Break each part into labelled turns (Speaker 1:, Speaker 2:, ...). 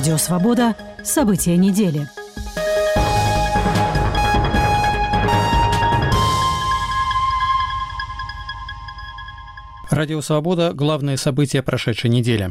Speaker 1: Радио «Свобода». События недели.
Speaker 2: Радио «Свобода» – главные события прошедшей недели.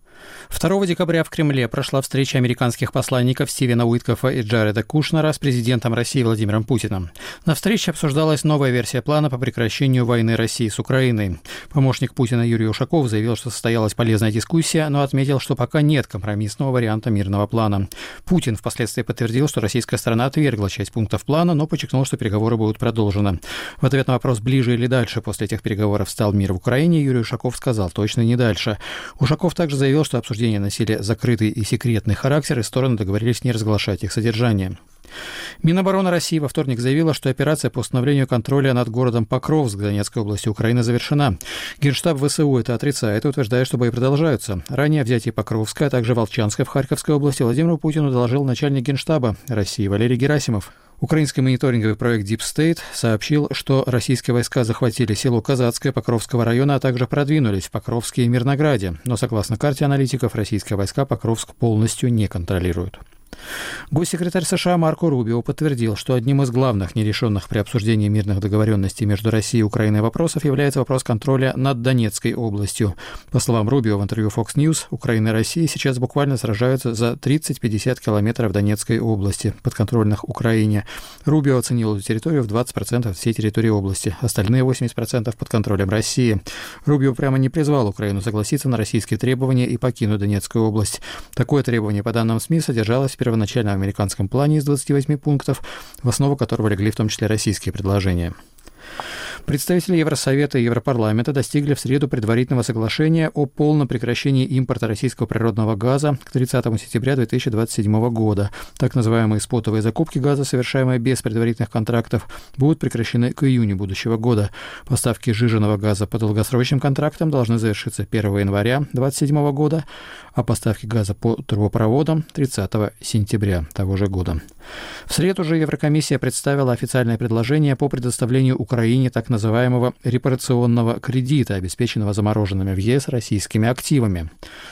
Speaker 2: 2 декабря в Кремле прошла встреча американских посланников Стивена Уиткофа и Джареда Кушнера с президентом России Владимиром Путиным. На встрече обсуждалась новая версия плана по прекращению войны России с Украиной. Помощник Путина Юрий Ушаков заявил, что состоялась полезная дискуссия, но отметил, что пока нет компромиссного варианта мирного плана. Путин впоследствии подтвердил, что российская сторона отвергла часть пунктов плана, но подчеркнул, что переговоры будут продолжены. В ответ на вопрос, ближе или дальше после этих переговоров стал мир в Украине, Юрий Ушаков сказал, точно не дальше. Ушаков также заявил, что обсуждения носили закрытый и секретный характер, и стороны договорились не разглашать их содержание. Минобороны России во вторник заявила, что операция по установлению контроля над городом Покровск Донецкой области Украины завершена. Генштаб ВСУ это отрицает и утверждает, что бои продолжаются. Ранее о взятии Покровска, а также Волчанска в Харьковской области Владимиру Путину доложил начальник Генштаба России Валерий Герасимов. Украинский мониторинговый проект Deep State сообщил, что российские войска захватили село Казацкое Покровского района, а также продвинулись в Покровске и Мирнограде. Но, согласно карте аналитиков, российские войска Покровск полностью не контролируют. Госсекретарь США Марко Рубио подтвердил, что одним из главных нерешенных при обсуждении мирных договоренностей между Россией и Украиной вопросов является вопрос контроля над Донецкой областью. По словам Рубио в интервью Fox News, Украина и Россия сейчас буквально сражаются за 30-50 километров Донецкой области, подконтрольных Украине. Рубио оценил эту территорию в 20% от всей территории области, остальные 80% под контролем России. Рубио прямо не призвал Украину согласиться на российские требования и покинуть Донецкую область. Такое требование, по данным СМИ, содержалось в первоначальном американском плане из 28 пунктов, в основу которого легли в том числе российские предложения. Представители Евросовета и Европарламента достигли в среду предварительного соглашения о полном прекращении импорта российского природного газа к 30 сентября 2027 года. Так называемые спотовые закупки газа, совершаемые без предварительных контрактов, будут прекращены к июню будущего года. Поставки сжиженного газа по долгосрочным контрактам должны завершиться 1 января 2027 года, а поставки газа по трубопроводам 30 сентября того же года. В среду же Еврокомиссия представила официальное предложение по предоставлению Украине так называемого репарационного кредита, обеспеченного замороженными в ЕС российскими активами.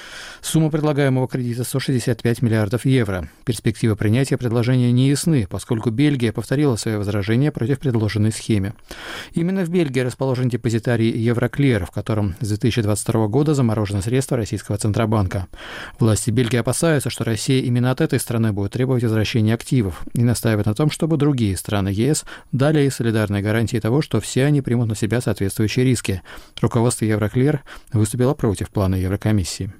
Speaker 2: Сумма предлагаемого кредита – 165 миллиардов евро. Перспективы принятия предложения не ясны, поскольку Бельгия повторила свои возражения против предложенной схемы. Именно в Бельгии расположен депозитарий Евроклир, в котором с 2022 года заморожены средства российского Центробанка. Власти Бельгии опасаются, что Россия именно от этой страны будет требовать возвращения активов и настаивает на том, чтобы другие страны ЕС дали ей солидарные гарантии того, что все они примут на себя соответствующие риски. Руководство Евроклир выступило против плана Еврокомиссии.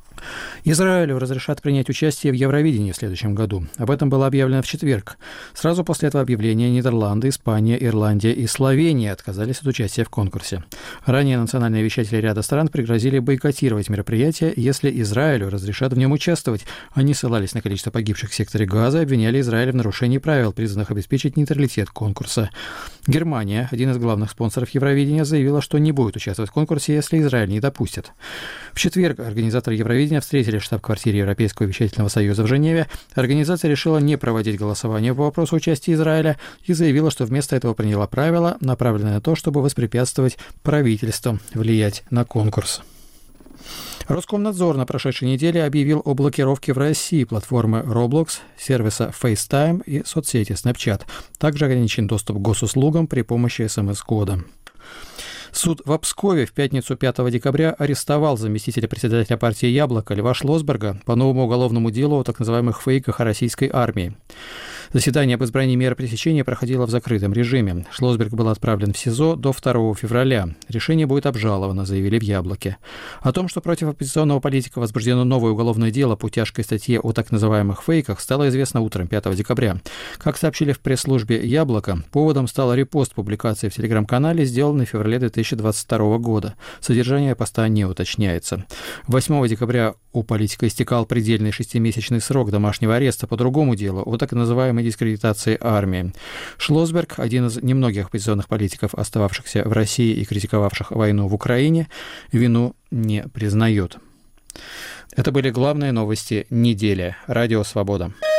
Speaker 2: Израилю разрешат принять участие в Евровидении в следующем году. Об этом было объявлено в четверг. Сразу после этого объявления Нидерланды, Испания, Ирландия и Словения отказались от участия в конкурсе. Ранее национальные вещатели ряда стран пригрозили бойкотировать мероприятие, если Израилю разрешат в нем участвовать. Они ссылались на количество погибших в секторе Газа и обвиняли Израиль в нарушении правил, призванных обеспечить нейтралитет конкурса. Германия, один из главных спонсоров Евровидения, заявила, что не будет участвовать в конкурсе, если Израиль не допустит. В четверг организаторы Евровидения встретились в штаб-квартире Европейского вещательного союза в Женеве. Организация решила не проводить голосование по вопросу участия Израиля и заявила, что вместо этого приняла правила, направленные на то, чтобы воспрепятствовать правительству влиять на конкурс. Роскомнадзор на прошедшей неделе объявил о блокировке в России платформы Roblox, сервиса FaceTime и соцсети Snapchat. Также ограничен доступ к госуслугам при помощи СМС-кода. Суд в Пскове в пятницу 5 декабря арестовал заместителя председателя партии «Яблоко» Льва Шлосберга по новому уголовному делу о так называемых фейках о российской армии. Заседание об избрании меры пресечения проходило в закрытом режиме. Шлосберг был отправлен в СИЗО до 2 февраля. Решение будет обжаловано, заявили в «Яблоке». О том, что против оппозиционного политика возбуждено новое уголовное дело по тяжкой статье о так называемых фейках, стало известно утром 5 декабря. Как сообщили в пресс-службе «Яблоко», поводом стал репост публикации в телеграм-канале, сделанный в феврале 2022 года. Содержание поста не уточняется. 8 декабря у политика истекал предельный 6-месячный срок домашнего ареста по другому делу о так называемой дискредитации армии. Шлосберг, один из немногих оппозиционных политиков, остававшихся в России и критиковавших войну в Украине, вину не признает. Это были главные новости недели. Радио «Свобода».